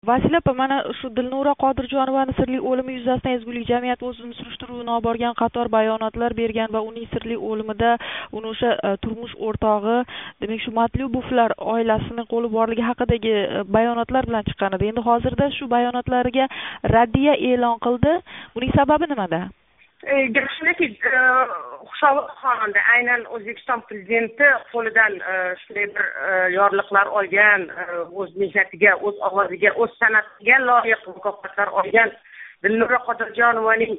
Vasila opa, mana shu Dilnura Qodirjonovani sirli o'limi yuzasidan Ezgulik jamiyati o'zining surishtiruvini olib borgan qator bayonotlar bergan va uning sirli o'limida uni o'sha turmush o'rtog'i, demak shu Matlubovlar oilasining qo'li borligi haqidagi bayonotlar bilan chiqqan edi. Endi hozirda shu bayonotlariga raddiya e'lon qildi. Buning sababi nimada? Shundaki, Xushobod xonanda aynan O'zbekiston prezidenti qo'lidan shunday bir yorliqlar olgan, o'z mehnatiga, o'z ovoziga, o'z san'atiga loyiq mukofotlar olgan Dilnura Qodirjonovaning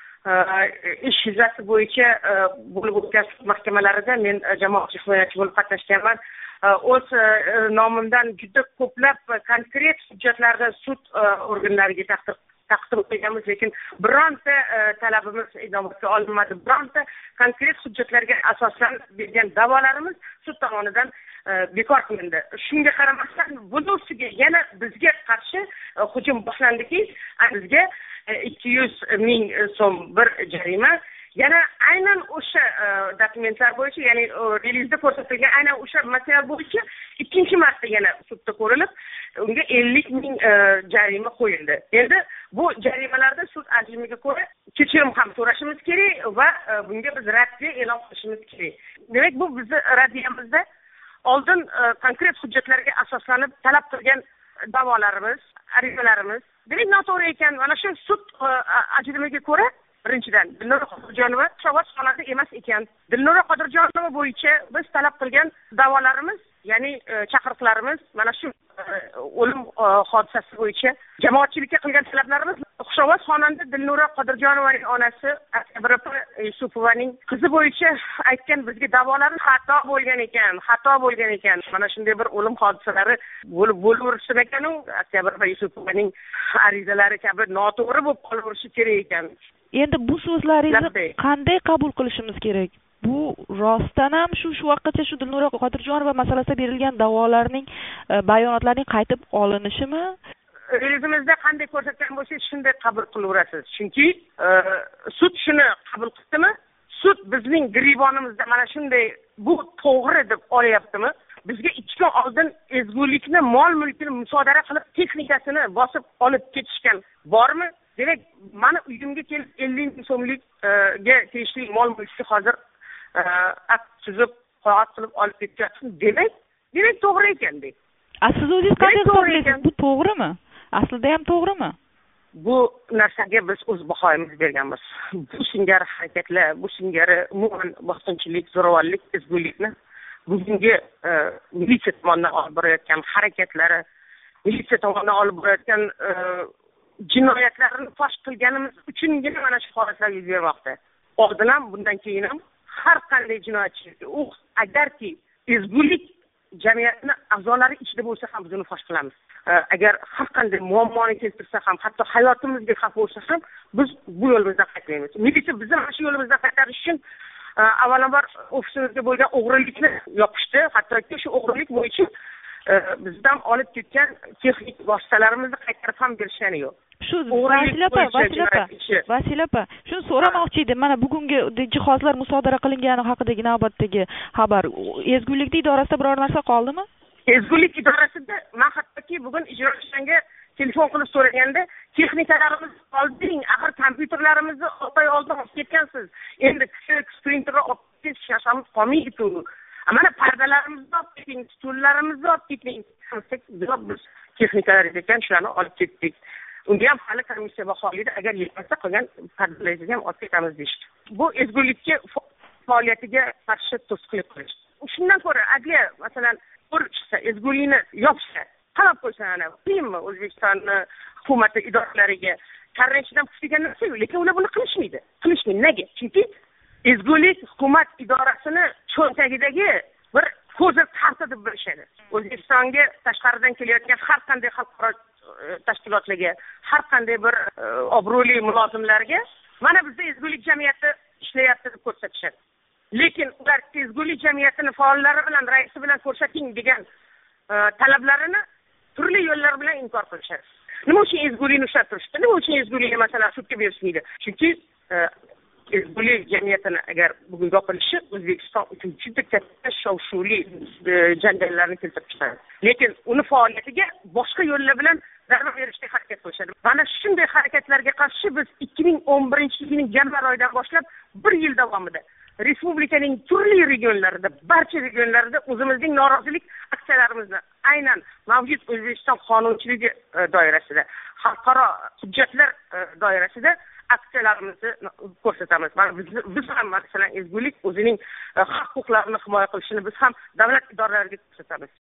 ish yuzasi bo'yicha bo'lib o'tgan sud mahkamalarida men jamoatchilik himoyachi bo'lib qatnashganman. O'z nomimdan juda ko'plab konkret hujjatlarni sud organlariga taqdim qilganmiz, lekin bironta talabimiz inobatga olinmadi. Bironta konkret hujjatlarga asoslanib bergan da'volarimiz sud tomonidan bekor qilindi. Shunga qaramasdan buning ustiga yana bizga qarshi hujum boshlandiki, bizga 200 ming so'm bir jarima, yana aynan o'sha dokumentlar bo'yicha, ya'ni relizda ko'rsatilgan aynan o'sha material bo'yicha ikkinchi marta yana sudda ko'rilib, unga 50 ming jarima qo'yildi. Endi bu jarimalarda sud hajmiga ko'ra kechirim ham so'rashimiz kerak va bunga biz raddiya e'lon qilishimiz kerak. Demak, bu bizni raddiyamizda oldin konkret hujjatlarga asoslanib talab qilgan da'volarimiz, arizalarimiz demak noto'g'ri ekan. Mana shu sud hajmiga ko'ra birinchidan Dilnura Qodirjonova Xushobod xonanda emas ekan. Dilnura Qodirjonova bo'yicha biz talab qilgan da'volarimiz, ya'ni chaqiriqlarimiz, mana shu o'lim hodisasi bo'yicha jamoatchilikka qilgan talablarimiz Xushobod xonanda Dilnura Qodirjonovaning onasi Oktabr Yusupovaning qizi bo'yicha aytgan bizga da'volari xato bo'lgan ekan. Mana shunday bir o'lim hodisalari bo'laversin ekan, Oktabr Yusupovaning arizalari kabi noto'g'ri bo'lib qolaverishi kerak ekan. Endi bu so'zlaringizni qanday qabul qilishimiz kerak? Bu rostdan ham shu vaqtgacha shu Dilnura Qodirjonova masalasida berilgan da'volarning bayonotlarining qaytib olinishimi? Relizimizda qanday ko'rsatgan bo'lsangiz shunday qabul qilaverasiz. Chunki sud shuni qabul qildimi? Sud bizning giribonimizda mana shunday bu to'g'ri deb olyaptimi? Bizga 2 kun oldin ezgulikni, mol-mulkini musodara qilib, texnikasini bosib olib ketishgan bormi? Demak, mana uyimga kelib 50 ming so'mlikga tegishli mol-mulkni hozir akt tuzib, qog'oz qilib olib ketyapsiz. Demak to'g'ri ekan deb. Siz o'zingiz qanday hisoblaysiz? Bu to'g'rimi? Aslida ham to'g'rimi? Bu narsaga biz o'z bahoyimizni berganmiz. Bu singari harakatlar, bu singari umuman bosqinchilik, zo'ravonlik, ezgulikni bugungi militsiya tomonidan olib borayotgan harakatlari, militsiya tomonidan olib borayotgan jinoyatlarni fosh qilganimiz uchungina mana shu holatlar yuz bermoqda. Oldin ham, bundan keyin ham har qanday jinoyatchilik, u agarki ezgulik jamiyatni a'zolari ichida bo'lsa ham biz uni fosh qilamiz. Agar har qanday muammoni keltirsa ham, hatto hayotimizga xavf bo'lsa ham, biz bu yo'limizdan qaytmaymiz. Militsiya bizni mana shu yo'limizdan qaytarish uchun avvalambor ofisimizga bo'lgan o'g'rilikni yopishdi. Hattoki shu o'g'rilik bo'yicha bizdan olib ketgan texnik vositalarimizni qaytarib ham berishgani yo'q. Shu Vasila opa, shuni so'ramoqchi edim. Mana bugungi jihozlar musodara qilingani haqidagi navbatdagi xabar, ezgulik idorasida biror narsa qoldimi? Ezgulik idorasida men hattoki bugun ijrochisiga telefon qilib so'raganda, texnikalarimiz qolding, axir kompyuterlarimizni oltay oldin olib ketgansiz. Endi printerni olib ketish shashamiz qolmaydi-ku. Mana pardalarimizni olib keting, stullarimizni olib keting. Biz texnikalar ekan, shularni olib ketdik. Unga ham hali komissiya baholaydi, agar yetmasa qolgan pardalarni ham olib ketamiz deyishdi. Bu ezgulikka faoliyatiga qarshi to'sqinlik qilish. Shundan ko'ra adliya masalan ko'rib chiqsa, ezgulikni yopsa, qarab qo'ysa, ana qiyinmi O'zbekistonning hukumati idoralariga karranchidan pushtigan narsa yo'q, lekin ular buni qilishmaydi. Nega? Chunki ezgulik hukumat idorasini cho'ntagidagi bir ko'zir karta deb bilishadi. O'zbekistonga tashqaridan kelayotgan har qanday xalqaro tashkilotlarga, har qanday bir obro'li mulozimlarga mana bizda ezgulik jamiyati ishlayapti deb ko'rsatishadi. Lekin ular ezgulik jamiyatini faollari bilan, raisi bilan ko'rsating degan talablarini turli yo'llar bilan inkor qilishadi. Nima uchun ezgulikni ushlab turishdi? Nima uchun ezgulikni masalan sudga berishmaydi? Chunki ezgulik jamiyatini agar bugun yopilishi O'zbekiston uchun juda katta shov-shuvli janjallarni keltirib chiqaradi. Lekin uni faoliyatiga boshqa yo'llar bilan zarba berishga harakat qilishadi. Mana shunday harakatlarga qarshi biz 2011-yilning yanvar oyidan boshlab 1 yil davomida respublikaning turli regionlarida, barcha regionlarida o'zimizning norozilik aksiyalarimizni aynan mavjud O'zbekiston qonunchiligi doirasida, xalqaro hujjatlar doirasida aksiyalarimizni ko'rsatamiz. Mana biz ham masalan ezgulik o'zining haq-huquqlarini himoya qilishini biz ham davlat idoralariga ko'rsatamiz.